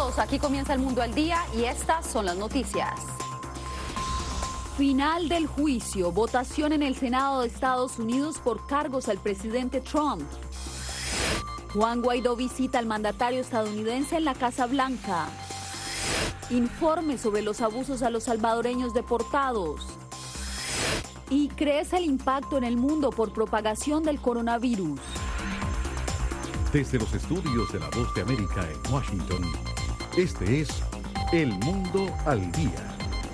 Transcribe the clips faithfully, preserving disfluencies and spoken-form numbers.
todos, aquí comienza El Mundo al Día y estas son las noticias. Final del juicio, votación en el Senado de Estados Unidos por cargos al presidente Trump. Juan Guaidó visita al mandatario estadounidense en la Casa Blanca. Informe sobre los abusos a los salvadoreños deportados. Y crece el impacto en el mundo por propagación del coronavirus. Desde los estudios de La Voz de América en Washington, este es El Mundo al Día.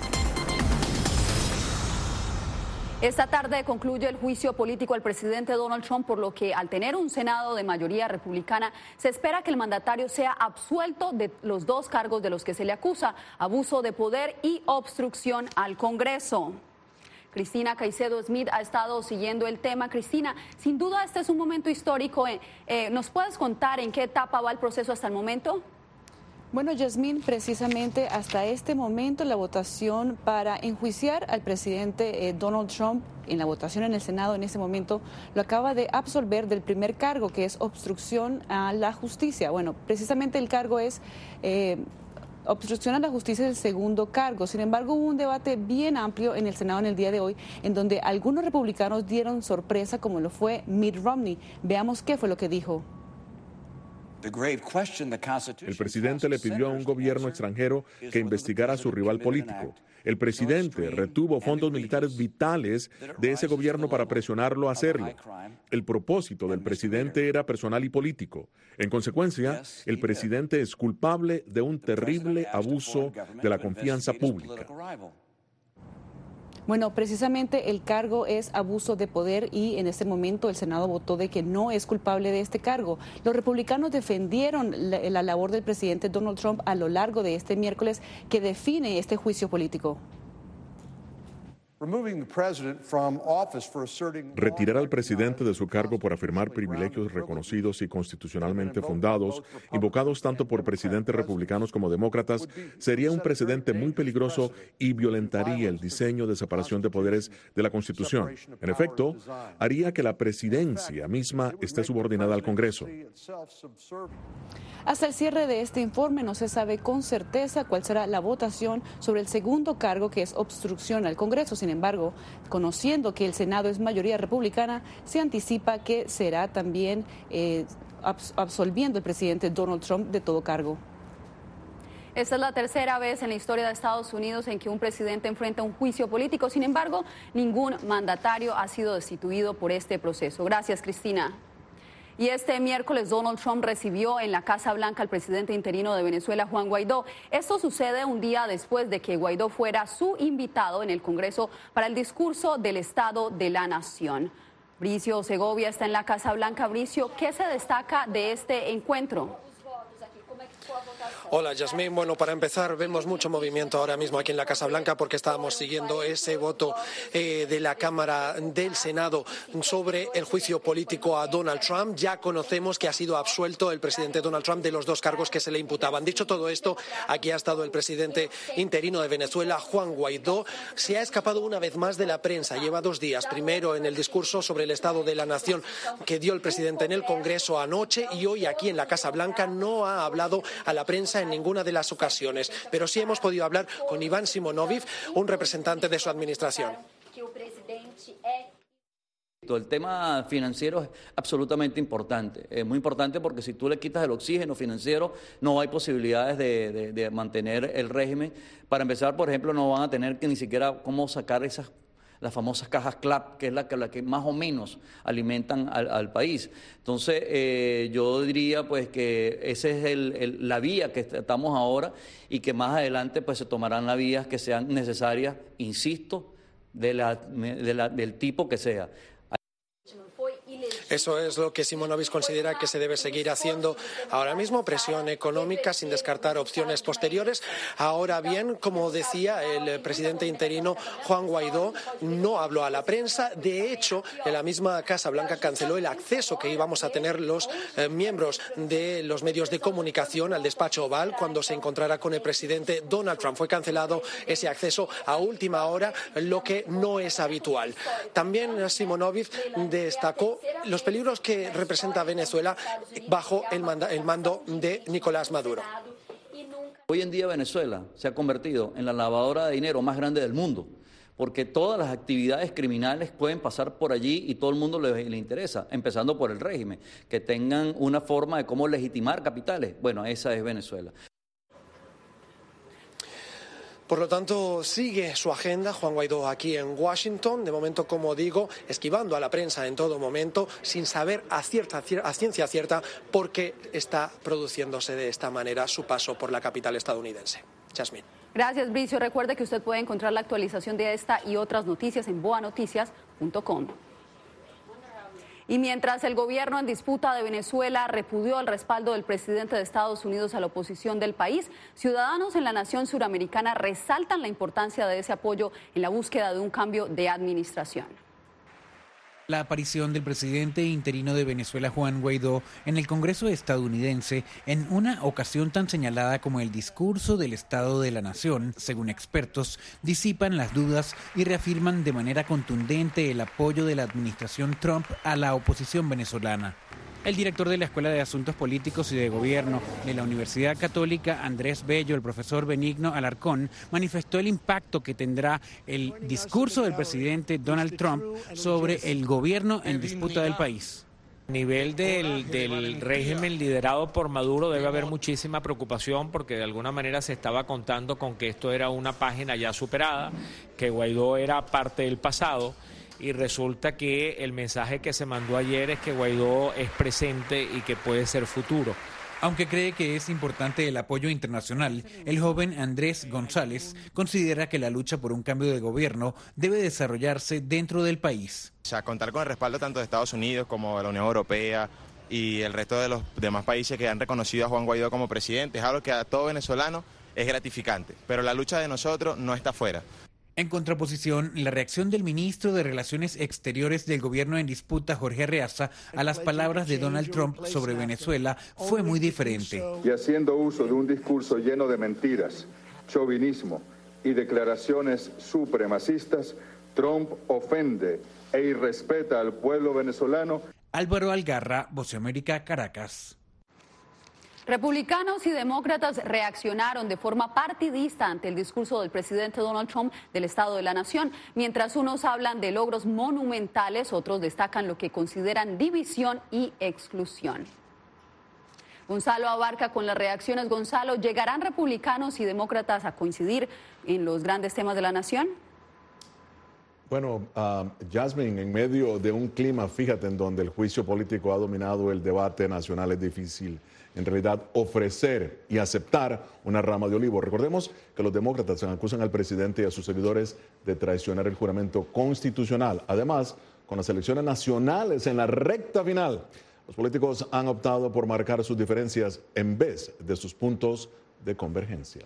Esta tarde concluye el juicio político al presidente Donald Trump, por lo que al tener un Senado de mayoría republicana, se espera que el mandatario sea absuelto de los dos cargos de los que se le acusa: abuso de poder y obstrucción al Congreso. Cristina Caicedo Smith ha estado siguiendo el tema. Cristina, sin duda este es un momento histórico. Eh, eh, ¿Nos puedes contar en qué etapa va el proceso hasta el momento? Bueno, Yasmín, precisamente hasta este momento la votación para enjuiciar al presidente eh, Donald Trump en la votación en el Senado en ese momento lo acaba de absolver del primer cargo, que es obstrucción a la justicia. Bueno, precisamente el cargo es... Eh, Obstrucción a la justicia es el segundo cargo. Sin embargo, hubo un debate bien amplio en el Senado en el día de hoy, en donde algunos republicanos dieron sorpresa, como lo fue Mitt Romney. Veamos qué fue lo que dijo. El presidente le pidió a un gobierno extranjero que investigara a su rival político. El presidente retuvo fondos militares vitales de ese gobierno para presionarlo a hacerlo. El propósito del presidente era personal y político. En consecuencia, el presidente es culpable de un terrible abuso de la confianza pública. Bueno, precisamente el cargo es abuso de poder y en este momento el Senado votó de que no es culpable de este cargo. Los republicanos defendieron la, la labor del presidente Donald Trump a lo largo de este miércoles, que define este juicio político. Retirar al presidente de su cargo por afirmar privilegios reconocidos y constitucionalmente fundados, invocados tanto por presidentes republicanos como demócratas, sería un precedente muy peligroso y violentaría el diseño de separación de poderes de la Constitución. En efecto, haría que la presidencia misma esté subordinada al Congreso. Hasta el cierre de este informe no se sabe con certeza cuál será la votación sobre el segundo cargo, que es obstrucción al Congreso. Sin embargo, conociendo que el Senado es mayoría republicana, se anticipa que será también eh, absolviendo el presidente Donald Trump de todo cargo. Esta es la tercera vez en la historia de Estados Unidos en que un presidente enfrenta un juicio político. Sin embargo, ningún mandatario ha sido destituido por este proceso. Gracias, Cristina. Y este miércoles Donald Trump recibió en la Casa Blanca al presidente interino de Venezuela, Juan Guaidó. Esto sucede un día después de que Guaidó fuera su invitado en el Congreso para el discurso del Estado de la Nación. Bricio Segovia está en la Casa Blanca. Bricio, ¿qué se destaca de este encuentro? Hola, Yasmín. Bueno, para empezar, vemos mucho movimiento ahora mismo aquí en la Casa Blanca porque estábamos siguiendo ese voto eh, de la Cámara del Senado sobre el juicio político a Donald Trump. Ya conocemos que ha sido absuelto el presidente Donald Trump de los dos cargos que se le imputaban. Dicho todo esto, aquí ha estado el presidente interino de Venezuela, Juan Guaidó. Se ha escapado una vez más de la prensa. Lleva dos días. Primero en el discurso sobre el Estado de la Nación que dio el presidente en el Congreso anoche, y hoy aquí en la Casa Blanca no ha hablado a la prensa en ninguna de las ocasiones, pero sí hemos podido hablar con Iván Simonovic, un representante de su administración. El tema financiero es absolutamente importante, es muy importante porque si tú le quitas el oxígeno financiero no hay posibilidades de, de, de mantener el régimen. Para empezar, por ejemplo, no van a tener que ni siquiera cómo sacar esas las famosas cajas CLAP, que es la que, la que más o menos alimentan al, al país. Entonces, eh, yo diría pues que esa es el, el, la vía que estamos ahora y que más adelante pues se tomarán las vías que sean necesarias, insisto, de la, de la, del tipo que sea. Eso es lo que Simonovic considera que se debe seguir haciendo ahora mismo, presión económica sin descartar opciones posteriores. Ahora bien, como decía el presidente interino Juan Guaidó, no habló a la prensa. De hecho, en la misma Casa Blanca canceló el acceso que íbamos a tener los eh, miembros de los medios de comunicación al despacho oval cuando se encontrara con el presidente Donald Trump. Fue cancelado ese acceso a última hora, lo que no es habitual. También Simonovic destacó los peligros que representa Venezuela bajo el, manda, el mando de Nicolás Maduro. Hoy en día Venezuela se ha convertido en la lavadora de dinero más grande del mundo, porque todas las actividades criminales pueden pasar por allí y todo el mundo le, le interesa, empezando por el régimen, que tengan una forma de cómo legitimar capitales. Bueno, esa es Venezuela. Por lo tanto, sigue su agenda Juan Guaidó aquí en Washington, de momento, como digo, esquivando a la prensa en todo momento, sin saber a, cierta, a ciencia cierta por qué está produciéndose de esta manera su paso por la capital estadounidense. Yasmín. Gracias, Bricio. Recuerde que usted puede encontrar la actualización de esta y otras noticias en boa noticias punto com. Y mientras el gobierno en disputa de Venezuela repudió el respaldo del presidente de Estados Unidos a la oposición del país, ciudadanos en la nación suramericana resaltan la importancia de ese apoyo en la búsqueda de un cambio de administración. La aparición del presidente interino de Venezuela, Juan Guaidó, en el Congreso estadounidense en una ocasión tan señalada como el discurso del Estado de la Nación, según expertos, disipan las dudas y reafirman de manera contundente el apoyo de la administración Trump a la oposición venezolana. El director de la Escuela de Asuntos Políticos y de Gobierno de la Universidad Católica, Andrés Bello, el profesor Benigno Alarcón, manifestó el impacto que tendrá el discurso del presidente Donald Trump sobre el gobierno en disputa del país. A nivel del, del régimen liderado por Maduro debe haber muchísima preocupación porque de alguna manera se estaba contando con que esto era una página ya superada, que Guaidó era parte del pasado. Y resulta que el mensaje que se mandó ayer es que Guaidó es presente y que puede ser futuro. Aunque cree que es importante el apoyo internacional, el joven Andrés González considera que la lucha por un cambio de gobierno debe desarrollarse dentro del país. O sea, contar con el respaldo tanto de Estados Unidos como de la Unión Europea y el resto de los demás países que han reconocido a Juan Guaidó como presidente es algo que a todo venezolano es gratificante, pero la lucha de nosotros no está fuera. En contraposición, la reacción del ministro de Relaciones Exteriores del gobierno en disputa, Jorge Arreaza, a las palabras de Donald Trump sobre Venezuela fue muy diferente. Y haciendo uso de un discurso lleno de mentiras, chauvinismo y declaraciones supremacistas, Trump ofende e irrespeta al pueblo venezolano. Álvaro Algarra, Voz de América, Caracas. Republicanos y demócratas reaccionaron de forma partidista ante el discurso del presidente Donald Trump del Estado de la Nación. Mientras unos hablan de logros monumentales, otros destacan lo que consideran división y exclusión. Gonzalo abarca con las reacciones. Gonzalo, ¿llegarán republicanos y demócratas a coincidir en los grandes temas de la nación? Bueno, uh, Yasmín, en medio de un clima, fíjate, en donde el juicio político ha dominado el debate nacional, es difícil en realidad ofrecer y aceptar una rama de olivo. Recordemos que los demócratas acusan al presidente y a sus seguidores de traicionar el juramento constitucional. Además, con las elecciones nacionales en la recta final, los políticos han optado por marcar sus diferencias en vez de sus puntos de convergencia.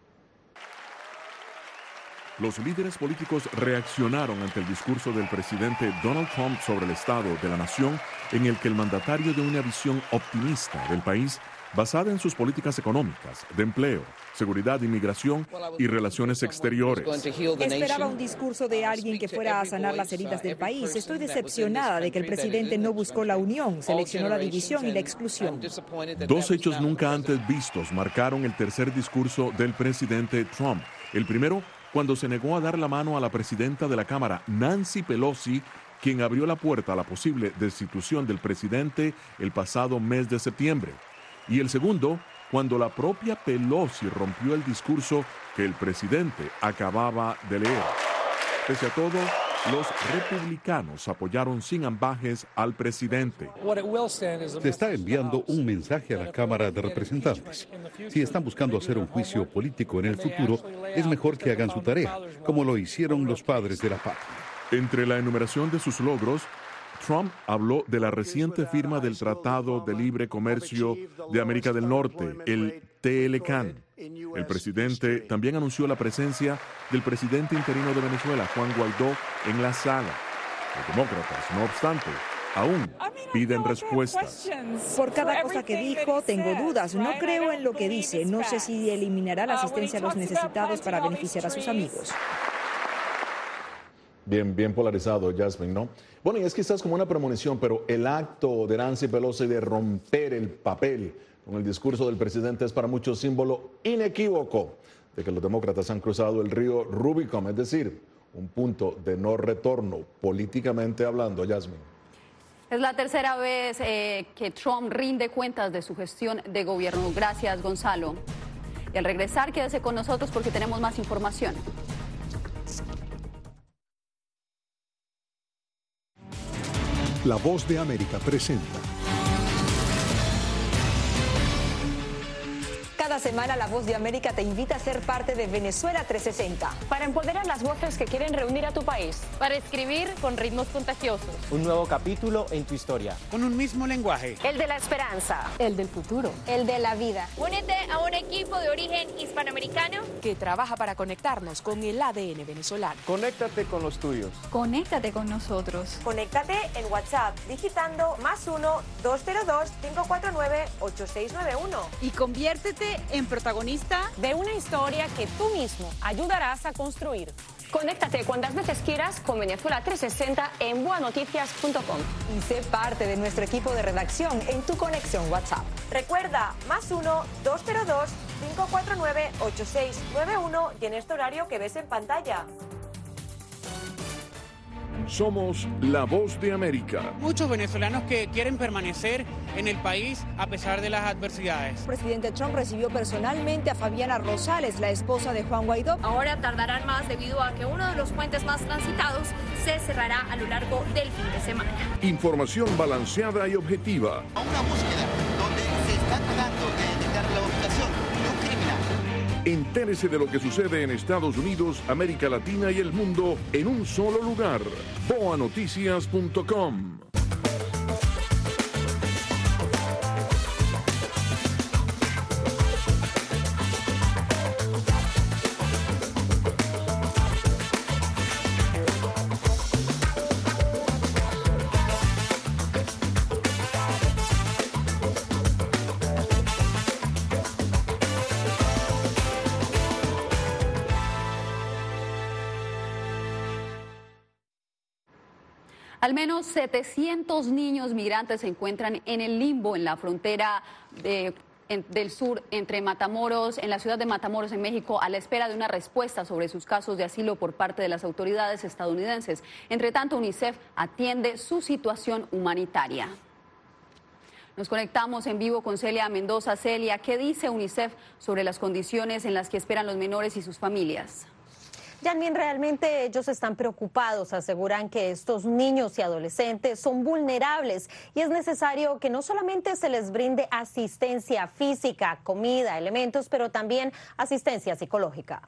Los líderes políticos reaccionaron ante el discurso del presidente Donald Trump sobre el estado de la nación, en el que el mandatario de una visión optimista del país basada en sus políticas económicas, de empleo, seguridad, inmigración y relaciones exteriores. Esperaba un discurso de alguien que fuera a sanar las heridas del país. Estoy decepcionada de que el presidente no buscó la unión, seleccionó la división y la exclusión. Dos hechos nunca antes vistos marcaron el tercer discurso del presidente Trump. El primero, cuando se negó a dar la mano a la presidenta de la Cámara, Nancy Pelosi, quien abrió la puerta a la posible destitución del presidente el pasado mes de septiembre. Y el segundo, cuando la propia Pelosi rompió el discurso que el presidente acababa de leer. Pese a todo, los republicanos apoyaron sin ambajes al presidente. Se está enviando un mensaje a la Cámara de Representantes. Si están buscando hacer un juicio político en el futuro, es mejor que hagan su tarea, como lo hicieron los padres de la patria. Entre la enumeración de sus logros, Trump habló de la reciente firma del Tratado de Libre Comercio de América del Norte, el T L C A N. El presidente también anunció la presencia del presidente interino de Venezuela, Juan Guaidó, en la sala. Los demócratas, no obstante, aún piden respuestas. Por cada cosa que dijo, tengo dudas. No creo en lo que dice. No sé si eliminará la asistencia a los necesitados para beneficiar a sus amigos. Bien, bien polarizado, Jasmine, ¿no? Bueno, y es quizás como una premonición, pero el acto de Nancy Pelosi de romper el papel con el discurso del presidente es para muchos símbolo inequívoco de que los demócratas han cruzado el río Rubicon, es decir, un punto de no retorno, políticamente hablando, Jasmine. Es la tercera vez eh, que Trump rinde cuentas de su gestión de gobierno. Gracias, Gonzalo. Y al regresar, quédese con nosotros porque tenemos más información. La Voz de América presenta. Cada semana La Voz de América te invita a ser parte de Venezuela trescientos sesenta. Para empoderar las voces que quieren reunir a tu país. Para escribir con ritmos contagiosos. Un nuevo capítulo en tu historia. Con un mismo lenguaje. El de la esperanza. El del futuro. El de la vida. Únete a un equipo de origen hispanoamericano que trabaja para conectarnos con el A D N venezolano. Conéctate con los tuyos. Conéctate con nosotros. Conéctate en WhatsApp digitando más uno dos cero dos cinco cuatro nueve ocho seis nueve uno. Y conviértete en protagonista de una historia que tú mismo ayudarás a construir. Conéctate cuantas veces quieras con Venezuela trescientos sesenta en boa noticias punto com. Y sé parte de nuestro equipo de redacción en tu conexión WhatsApp. Recuerda, más uno dos cero dos cinco cuatro nueve ocho seis nueve uno y en este horario que ves en pantalla. Somos la Voz de América. Muchos venezolanos que quieren permanecer en el país a pesar de las adversidades. El presidente Trump recibió personalmente a Fabiana Rosales, la esposa de Juan Guaidó. Ahora tardarán más debido a que uno de los puentes más transitados se cerrará a lo largo del fin de semana. Información balanceada y objetiva. A una búsqueda donde se está tratando de detectar la ubicación de un criminal. Entérese de lo que sucede en Estados Unidos, América Latina y el mundo en un solo lugar. boa noticias punto com. Al menos setecientos niños migrantes se encuentran en el limbo en la frontera de, en, del sur entre Matamoros, en la ciudad de Matamoros, en México, a la espera de una respuesta sobre sus casos de asilo por parte de las autoridades estadounidenses. Entre tanto, UNICEF atiende su situación humanitaria. Nos conectamos en vivo con Celia Mendoza. Celia, ¿qué dice UNICEF sobre las condiciones en las que esperan los menores y sus familias? Yasmín, realmente ellos están preocupados, aseguran que estos niños y adolescentes son vulnerables y es necesario que no solamente se les brinde asistencia física, comida, elementos, pero también asistencia psicológica.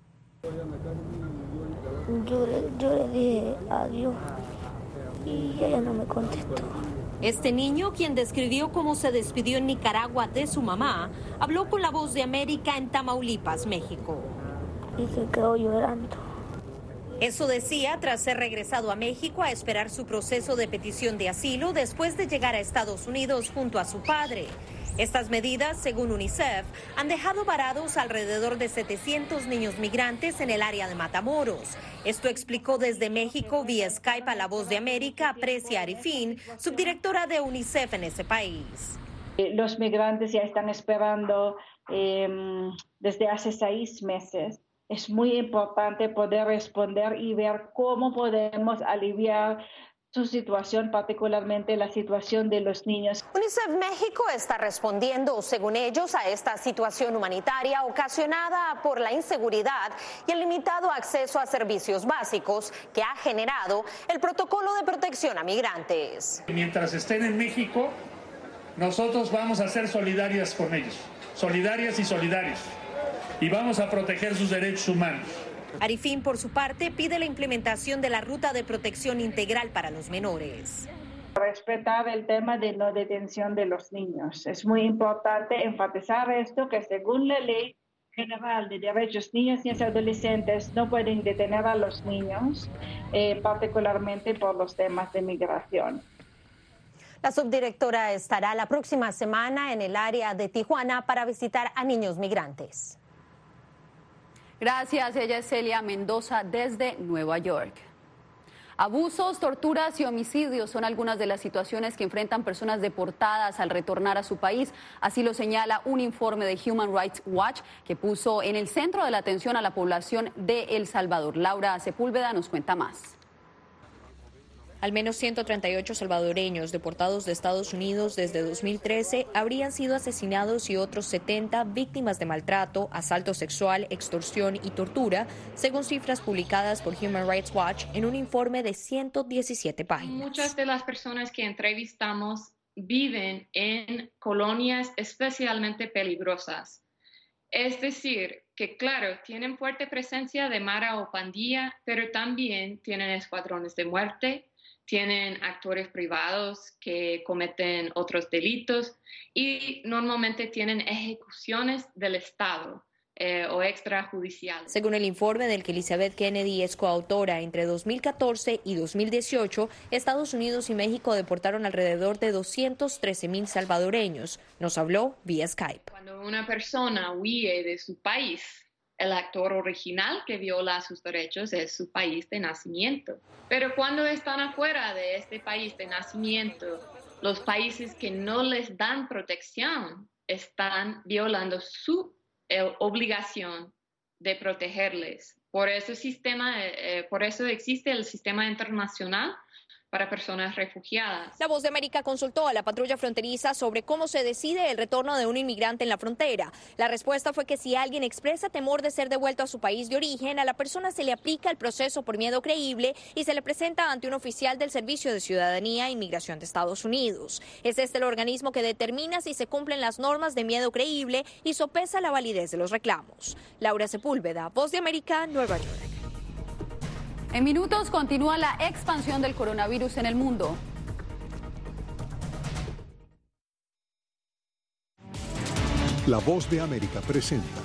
Yo le, yo le dije adiós y ella no me contestó. Este niño, quien describió cómo se despidió en Nicaragua de su mamá, habló con La Voz de América en Tamaulipas, México. Y se quedó llorando. Eso decía tras ser regresado a México a esperar su proceso de petición de asilo después de llegar a Estados Unidos junto a su padre. Estas medidas, según UNICEF, han dejado varados alrededor de setecientos niños migrantes en el área de Matamoros. Esto explicó desde México vía Skype a La Voz de América Precia Arifín, subdirectora de UNICEF en ese país. Los migrantes ya están esperando eh, desde hace seis meses. Es muy importante poder responder y ver cómo podemos aliviar su situación, particularmente la situación de los niños. UNICEF México está respondiendo, según ellos, a esta situación humanitaria ocasionada por la inseguridad y el limitado acceso a servicios básicos que ha generado el protocolo de protección a migrantes. Mientras estén en México, nosotros vamos a ser solidarias con ellos, solidarias y solidarios. Y vamos a proteger sus derechos humanos. Arifín, por su parte, pide la implementación de la ruta de protección integral para los menores. Respetar el tema de no detención de los niños. Es muy importante enfatizar esto, que según la Ley General de Derechos Niños y Adolescentes no pueden detener a los niños, eh, particularmente por los temas de migración. La subdirectora estará la próxima semana en el área de Tijuana para visitar a niños migrantes. Gracias, ella es Celia Mendoza desde Nueva York. Abusos, torturas y homicidios son algunas de las situaciones que enfrentan personas deportadas al retornar a su país. Así lo señala un informe de Human Rights Watch que puso en el centro de la atención a la población de El Salvador. Laura Sepúlveda nos cuenta más. Al menos ciento treinta y ocho salvadoreños deportados de Estados Unidos desde dos mil trece habrían sido asesinados y otros setenta víctimas de maltrato, asalto sexual, extorsión y tortura, según cifras publicadas por Human Rights Watch en un informe de ciento diecisiete páginas. Muchas de las personas que entrevistamos viven en colonias especialmente peligrosas. Es decir, que claro, tienen fuerte presencia de mara o pandilla, pero también tienen escuadrones de muerte, tienen actores privados que cometen otros delitos y normalmente tienen ejecuciones del Estado eh, o extrajudiciales. Según el informe del que Elizabeth Kennedy es coautora, entre dos mil catorce y dos mil dieciocho, Estados Unidos y México deportaron alrededor de doscientos trece mil salvadoreños. Nos habló vía Skype. Cuando una persona huye de su país, el actor original que viola sus derechos es su país de nacimiento. Pero cuando están afuera de este país de nacimiento, los países que no les dan protección están violando su eh, obligación de protegerles. Por eso, sistema, eh, por eso existe el sistema internacional para personas refugiadas. La Voz de América consultó a la patrulla fronteriza sobre cómo se decide el retorno de un inmigrante en la frontera. La respuesta fue que si alguien expresa temor de ser devuelto a su país de origen, a la persona se le aplica el proceso por miedo creíble y se le presenta ante un oficial del Servicio de Ciudadanía e Inmigración de Estados Unidos. Es este el organismo que determina si se cumplen las normas de miedo creíble y sopesa la validez de los reclamos. Laura Sepúlveda, Voz de América, Nueva York. En minutos continúa la expansión del coronavirus en el mundo. La Voz de América presenta.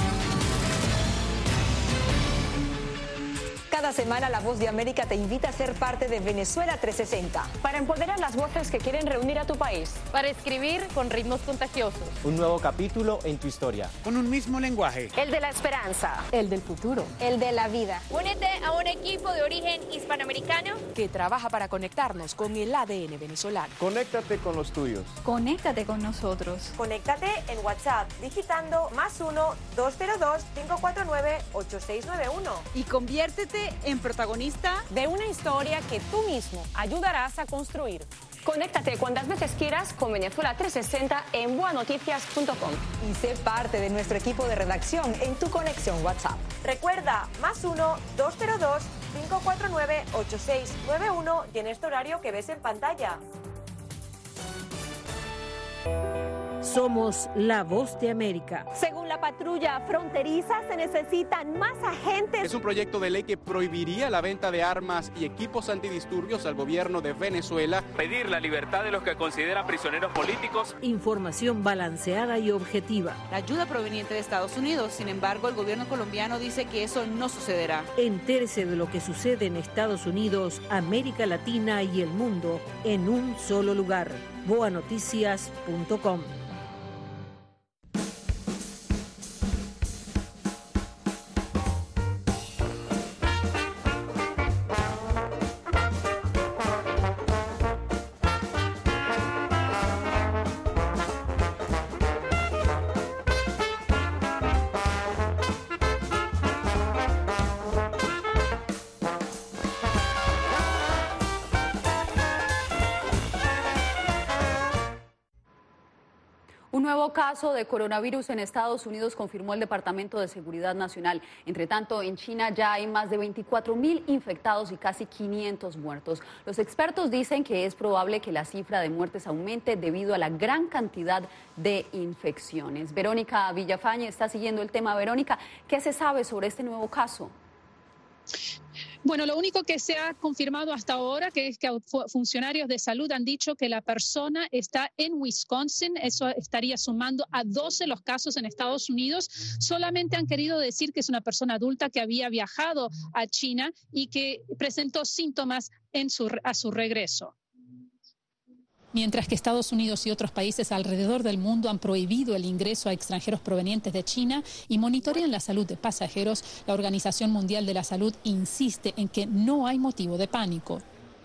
Cada semana La Voz de América te invita a ser parte de Venezuela trescientos sesenta. Para empoderar las voces que quieren reunir a tu país. Para escribir con ritmos contagiosos. Un nuevo capítulo en tu historia. Con un mismo lenguaje. El de la esperanza. El del futuro. El de la vida. Únete a un equipo de origen hispanoamericano que trabaja para conectarnos con el A D N venezolano. Conéctate con los tuyos. Conéctate con nosotros. Conéctate en WhatsApp digitando más uno, dos cero dos, cinco cuatro nueve, ocho seis nueve uno. Y conviértete en protagonista de una historia que tú mismo ayudarás a construir. Conéctate cuantas veces quieras con Venezuela trescientos sesenta en boa noticias punto com. Y sé parte de nuestro equipo de redacción en tu conexión WhatsApp. Recuerda, más uno, dos cero dos, cinco cuatro nueve, ocho seis nueve uno y en este horario que ves en pantalla. Somos la Voz de América. Según la patrulla fronteriza, se necesitan más agentes. Es un proyecto de ley que prohibiría la venta de armas y equipos antidisturbios al gobierno de Venezuela. Pedir la libertad de los que consideran prisioneros políticos. Información balanceada y objetiva. La ayuda proveniente de Estados Unidos. Sin embargo, el gobierno colombiano dice que eso no sucederá. Entérese de lo que sucede en Estados Unidos, América Latina y el mundo en un solo lugar. boa noticias punto com. Un nuevo caso de coronavirus en Estados Unidos confirmó el Departamento de Seguridad Nacional. Entre tanto, en China ya hay más de veinticuatro mil infectados y casi quinientos muertos. Los expertos dicen que es probable que la cifra de muertes aumente debido a la gran cantidad de infecciones. Verónica Villafañe está siguiendo el tema. Verónica, ¿qué se sabe sobre este nuevo caso? Bueno, lo único que se ha confirmado hasta ahora que es que funcionarios de salud han dicho que la persona está en Wisconsin. Eso estaría sumando a doce los casos en Estados Unidos. Solamente han querido decir que es una persona adulta que había viajado a China y que presentó síntomas en su, a su regreso. Mientras que Estados Unidos y otros países alrededor del mundo han prohibido el ingreso a extranjeros provenientes de China y monitorean la salud de pasajeros, la Organización Mundial de la Salud insiste en que no hay motivo de pánico.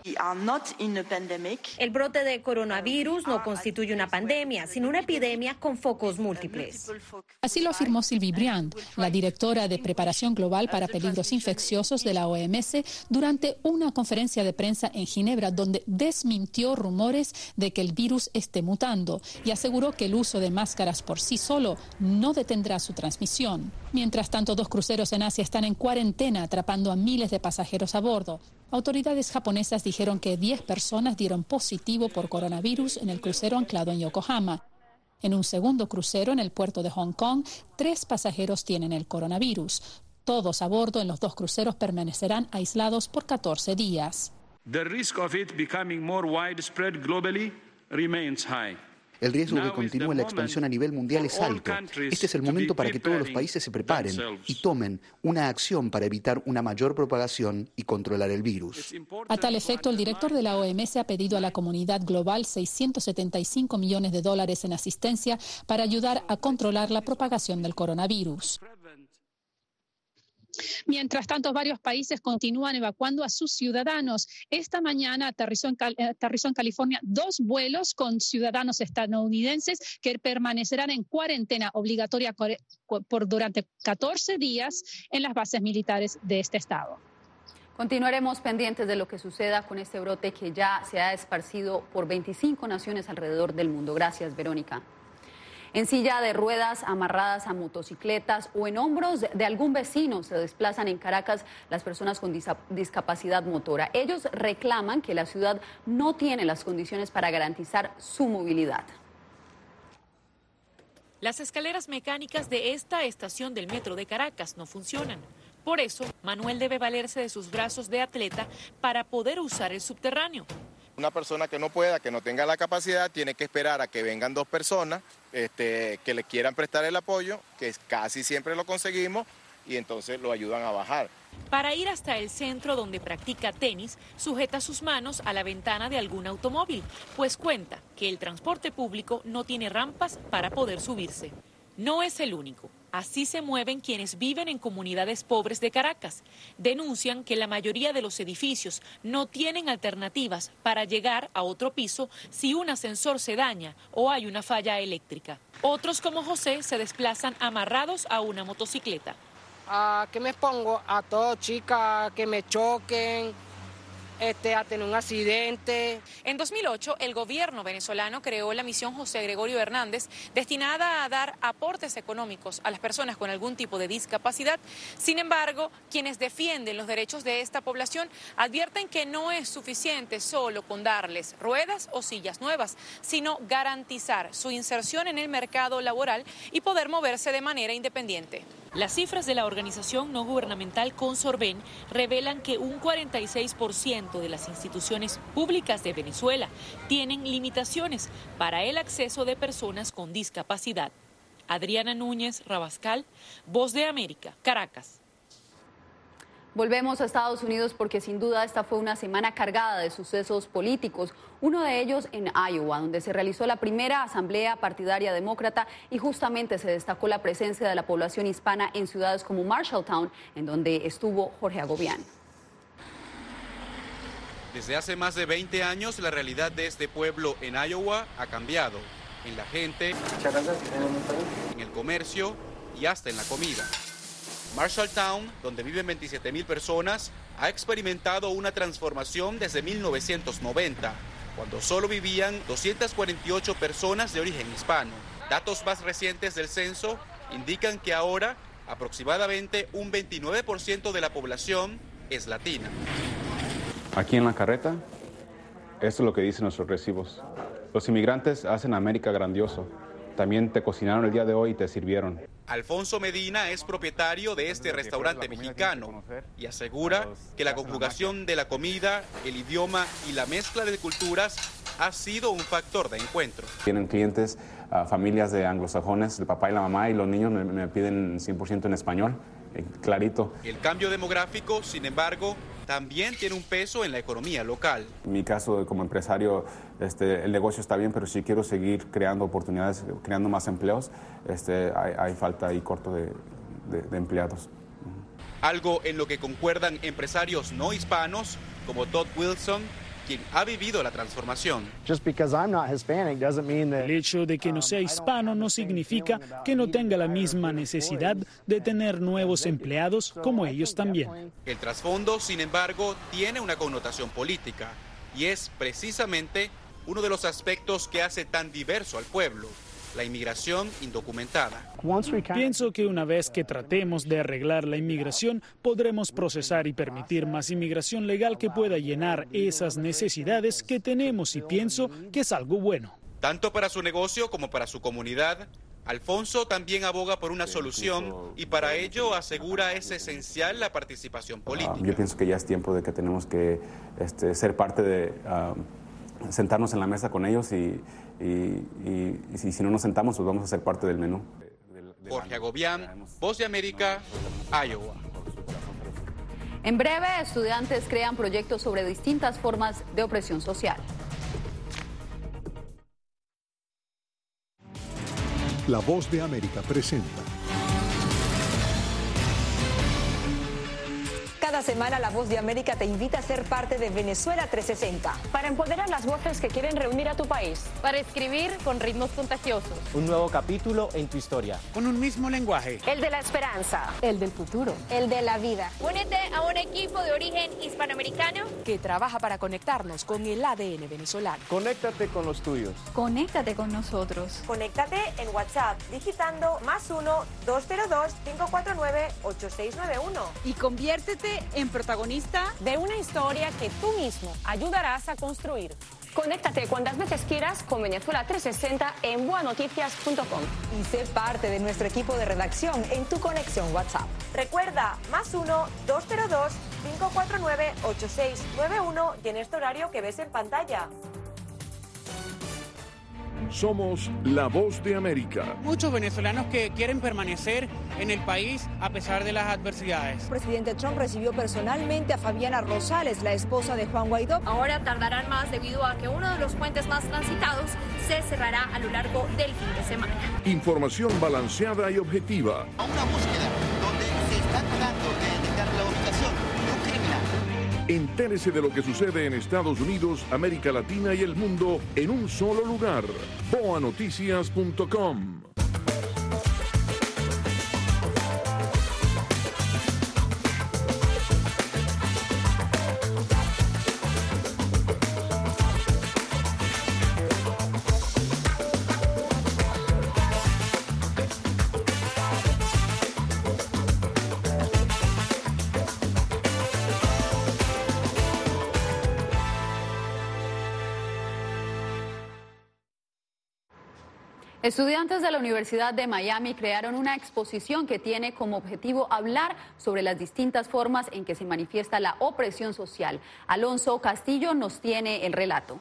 El brote de coronavirus no constituye una pandemia, sino una epidemia con focos múltiples. Así lo afirmó Sylvie Briand, la directora de Preparación Global para Peligros Infecciosos de la O M S, durante una conferencia de prensa en Ginebra, donde desmintió rumores de que el virus esté mutando y aseguró que el uso de máscaras por sí solo no detendrá su transmisión. Mientras tanto, dos cruceros en Asia están en cuarentena, atrapando a miles de pasajeros a bordo. Autoridades japonesas dijeron que diez personas dieron positivo por coronavirus en el crucero anclado en Yokohama. En un segundo crucero en el puerto de Hong Kong, tres pasajeros tienen el coronavirus. Todos a bordo en los dos cruceros permanecerán aislados por catorce días. The risk of it becoming more widespread globally remains high. El riesgo de que continúe la expansión a nivel mundial es alto. Este es el momento para que todos los países se preparen y tomen una acción para evitar una mayor propagación y controlar el virus. A tal efecto, el director de la O M S ha pedido a la comunidad global seiscientos setenta y cinco millones de dólares en asistencia para ayudar a controlar la propagación del coronavirus. Mientras tanto, varios países continúan evacuando a sus ciudadanos. Esta mañana aterrizó en, Cal- aterrizó en California dos vuelos con ciudadanos estadounidenses que permanecerán en cuarentena obligatoria por durante catorce días en las bases militares de este estado. Continuaremos pendientes de lo que suceda con este brote que ya se ha esparcido por veinticinco naciones alrededor del mundo. Gracias, Verónica. En silla de ruedas, amarradas a motocicletas o en hombros de algún vecino se desplazan en Caracas las personas con discapacidad motora. Ellos reclaman que la ciudad no tiene las condiciones para garantizar su movilidad. Las escaleras mecánicas de esta estación del metro de Caracas no funcionan. Por eso, Manuel debe valerse de sus brazos de atleta para poder usar el subterráneo. Una persona que no pueda, que no tenga la capacidad, tiene que esperar a que vengan dos personas este, que le quieran prestar el apoyo, que casi siempre lo conseguimos, y entonces lo ayudan a bajar. Para ir hasta el centro donde practica tenis, sujeta sus manos a la ventana de algún automóvil, pues cuenta que el transporte público no tiene rampas para poder subirse. No es el único. Así se mueven quienes viven en comunidades pobres de Caracas. Denuncian que la mayoría de los edificios no tienen alternativas para llegar a otro piso si un ascensor se daña o hay una falla eléctrica. Otros, como José, se desplazan amarrados a una motocicleta. ¿A qué me pongo? A todo, chica, que me choquen, este, a tener un accidente. En dos mil ocho, el gobierno venezolano creó la misión José Gregorio Hernández, destinada a dar aportes económicos a las personas con algún tipo de discapacidad. Sin embargo, quienes defienden los derechos de esta población advierten que no es suficiente solo con darles ruedas o sillas nuevas, sino garantizar su inserción en el mercado laboral y poder moverse de manera independiente. Las cifras de la organización no gubernamental Consorben revelan que un cuarenta y seis por ciento de las instituciones públicas de Venezuela tienen limitaciones para el acceso de personas con discapacidad. Adriana Núñez Rabascal, Voz de América, Caracas. Volvemos a Estados Unidos porque sin duda esta fue una semana cargada de sucesos políticos, uno de ellos en Iowa, donde se realizó la primera asamblea partidaria demócrata y justamente se destacó la presencia de la población hispana en ciudades como Marshalltown, en donde estuvo Jorge Agobián. Desde hace más de veinte años, la realidad de este pueblo en Iowa ha cambiado, en la gente, en el comercio y hasta en la comida. Marshalltown, donde viven veintisiete mil personas, ha experimentado una transformación desde mil novecientos noventa, cuando solo vivían doscientas cuarenta y ocho personas de origen hispano. Datos más recientes del censo indican que ahora aproximadamente un veintinueve por ciento de la población es latina. Aquí en la carreta, esto es lo que dicen nuestros recibos. Los inmigrantes hacen América grandioso. También te cocinaron el día de hoy y te sirvieron. Alfonso Medina es propietario de este restaurante mexicano y asegura que la conjugación de la comida, el idioma y la mezcla de culturas ha sido un factor de encuentro. Tienen clientes, uh, familias de anglosajones, el papá y la mamá, y los niños me, me piden cien por ciento en español, eh, clarito. El cambio demográfico, sin embargo, también tiene un peso en la economía local. En mi caso, como empresario, este, el negocio está bien, pero si quiero seguir creando oportunidades, creando más empleos, este, hay, hay falta y corto de, de, de empleados. Algo en lo que concuerdan empresarios no hispanos como Todd Wilson, quien ha vivido la transformación. El hecho de que no sea hispano no significa que no tenga la misma necesidad de tener nuevos empleados como ellos también. El trasfondo, sin embargo, tiene una connotación política y es precisamente uno de los aspectos que hace tan diverso al pueblo: la inmigración indocumentada. Pienso que una vez que tratemos de arreglar la inmigración, podremos procesar y permitir más inmigración legal que pueda llenar esas necesidades que tenemos, y pienso que es algo bueno. Tanto para su negocio como para su comunidad, Alfonso también aboga por una solución y para ello asegura es esencial la participación política. Uh, yo pienso que ya es tiempo de que tenemos que este, ser parte de... Uh, sentarnos en la mesa con ellos y, y, y, y si, si no nos sentamos, pues vamos a ser parte del menú. Jorge Agobián, Voz de América, Iowa. En breve, estudiantes crean proyectos sobre distintas formas de opresión social. La Voz de América presenta. Cada semana La Voz de América te invita a ser parte de Venezuela trescientos sesenta. Para empoderar las voces que quieren reunir a tu país. Para escribir con ritmos contagiosos. Un nuevo capítulo en tu historia. Con un mismo lenguaje. El de la esperanza. El del futuro. El de la vida. Únete a un equipo de origen hispanoamericano que trabaja para conectarnos con el A D N venezolano. Conéctate con los tuyos. Conéctate con nosotros. Conéctate en WhatsApp digitando más uno dos cero dos cinco cuatro nueve ocho seis nueve uno. Y conviértete en protagonista de una historia que tú mismo ayudarás a construir. Conéctate cuantas veces quieras con Venezuela trescientos sesenta en boa noticias punto com. Y sé parte de nuestro equipo de redacción en tu conexión WhatsApp. Recuerda, más uno dos cero dos cinco cuatro nueve ocho seis nueve uno y en este horario que ves en pantalla. Somos la Voz de América. Muchos venezolanos que quieren permanecer en el país a pesar de las adversidades. El presidente Trump recibió personalmente a Fabiana Rosales, la esposa de Juan Guaidó. Ahora tardarán más debido a que uno de los puentes más transitados se cerrará a lo largo del fin de semana. Información balanceada y objetiva. A una búsqueda donde se está tratando de detectar la ubicación de un criminal. Entérese de lo que sucede en Estados Unidos, América Latina y el mundo en un solo lugar. boa noticias punto com. Estudiantes de la Universidad de Miami crearon una exposición que tiene como objetivo hablar sobre las distintas formas en que se manifiesta la opresión social. Alonso Castillo nos tiene el relato.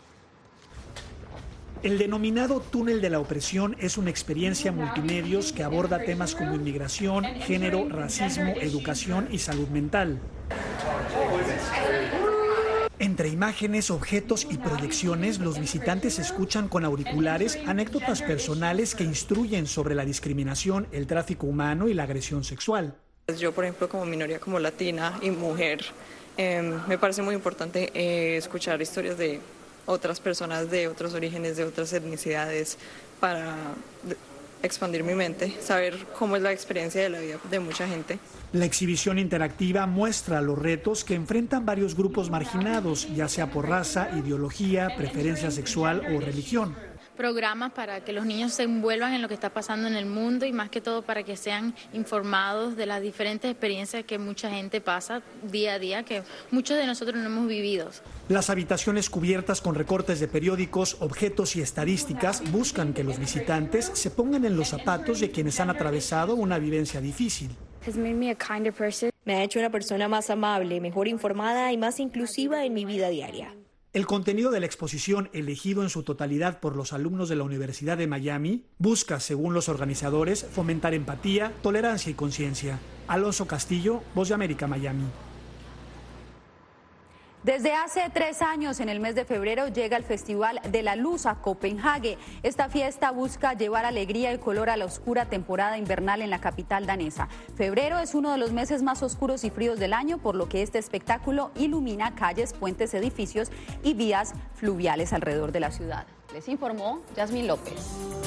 El denominado Túnel de la Opresión es una experiencia multimedios que aborda temas como inmigración, género, racismo, educación y salud mental. Entre imágenes, objetos y proyecciones, los visitantes escuchan con auriculares anécdotas personales que instruyen sobre la discriminación, el tráfico humano y la agresión sexual. Yo, por ejemplo, como minoría, como latina y mujer, eh, me parece muy importante eh, escuchar historias de otras personas, de otros orígenes, de otras etnicidades, para expandir mi mente, saber cómo es la experiencia de la vida de mucha gente. La exhibición interactiva muestra los retos que enfrentan varios grupos marginados, ya sea por raza, ideología, preferencia sexual o religión. Programas para que los niños se envuelvan en lo que está pasando en el mundo y más que todo para que sean informados de las diferentes experiencias que mucha gente pasa día a día, que muchos de nosotros no hemos vivido. Las habitaciones cubiertas con recortes de periódicos, objetos y estadísticas buscan que los visitantes se pongan en los zapatos de quienes han atravesado una vivencia difícil. Me ha hecho una persona más amable, mejor informada y más inclusiva en mi vida diaria. El contenido de la exposición, elegido en su totalidad por los alumnos de la Universidad de Miami, busca, según los organizadores, fomentar empatía, tolerancia y conciencia. Alonso Castillo, Voz de América, Miami. Desde hace tres años, en el mes de febrero, llega el Festival de la Luz a Copenhague. Esta fiesta busca llevar alegría y color a la oscura temporada invernal en la capital danesa. Febrero es uno de los meses más oscuros y fríos del año, por lo que este espectáculo ilumina calles, puentes, edificios y vías fluviales alrededor de la ciudad. Les informó Yasmín López.